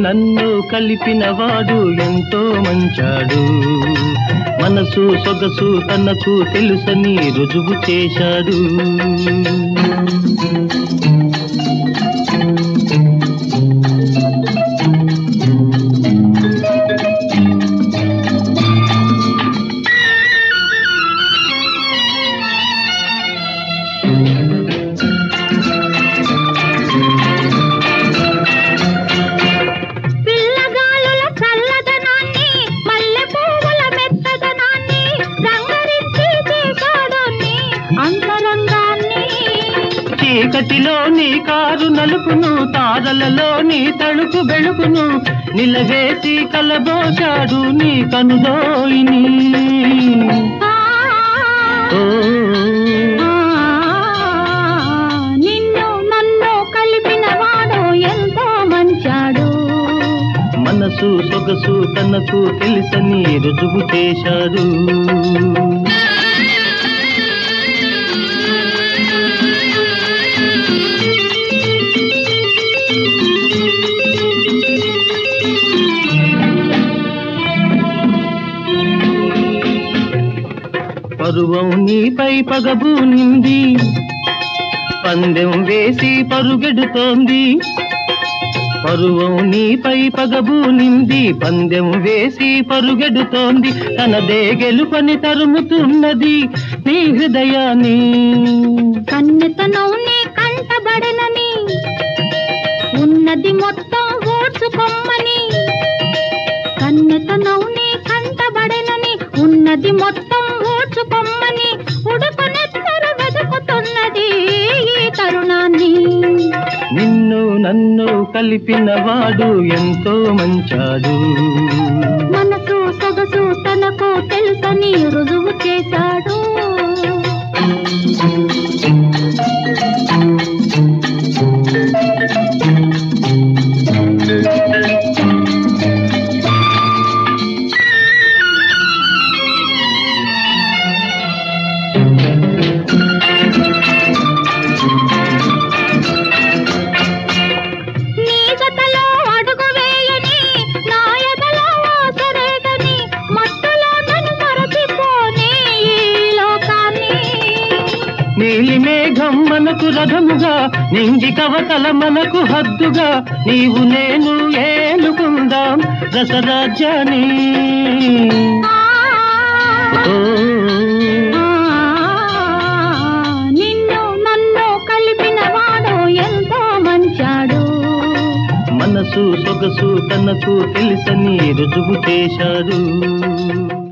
నన్ను కలిపినవాడు ఎంతో మంచాడు. మనసు సొగసు తనకు తెలుసని రుజువు చేశాడు. చీకటిలో నీ కారు నలుపును, తారలలో నీ తలుపు వెలుగును, నిలవేసి కలబోశాడు నీ కనుదోయిని. నిన్ను నన్ను కలిపిన వాడు ఎంతో మంచాడు. మనసు సొగసు తనకు తెలుసని రుజువు చేశాడు. పరువం నీపై పగబూనింది, పందెం వేసి పరుగెడుతోంది. పరువం నీపై పగబూనింది, పందెం వేసి పరుగెడుతోంది. తనదే గెలుపని తరుముతున్నది నీ హృదయాన్ని. కన్నెతనం నీ కంటబడనని ఉన్నది మొత్తం ఓర్చుకొమ్మని. కన్నెతనం నీ కంటబడనని ఉన్నది మొత్తం ఓర్చుకొమ్మని. ఉడుకునెత్తరు వెతుకుతున్నది ఈ తరుణాన్ని. నిన్ను నన్ను కలిపిన వాడు ఎంతో మంచాడు. మనసు సొగసు తనకు తెలుసని రుజువు చేశాడు. నీలి మేఘం మనకు రథముగా, నింగి కవతల మనకు హద్దుగా, నీవు నేను ఏలుకుందాం రసరాజ్యాన్ని. నిన్ను నన్ను కలిపిన వాడు ఎంతో మంచాడు. మనసు సొగసు తనకు తెలుసని రుజువు చేశాడు.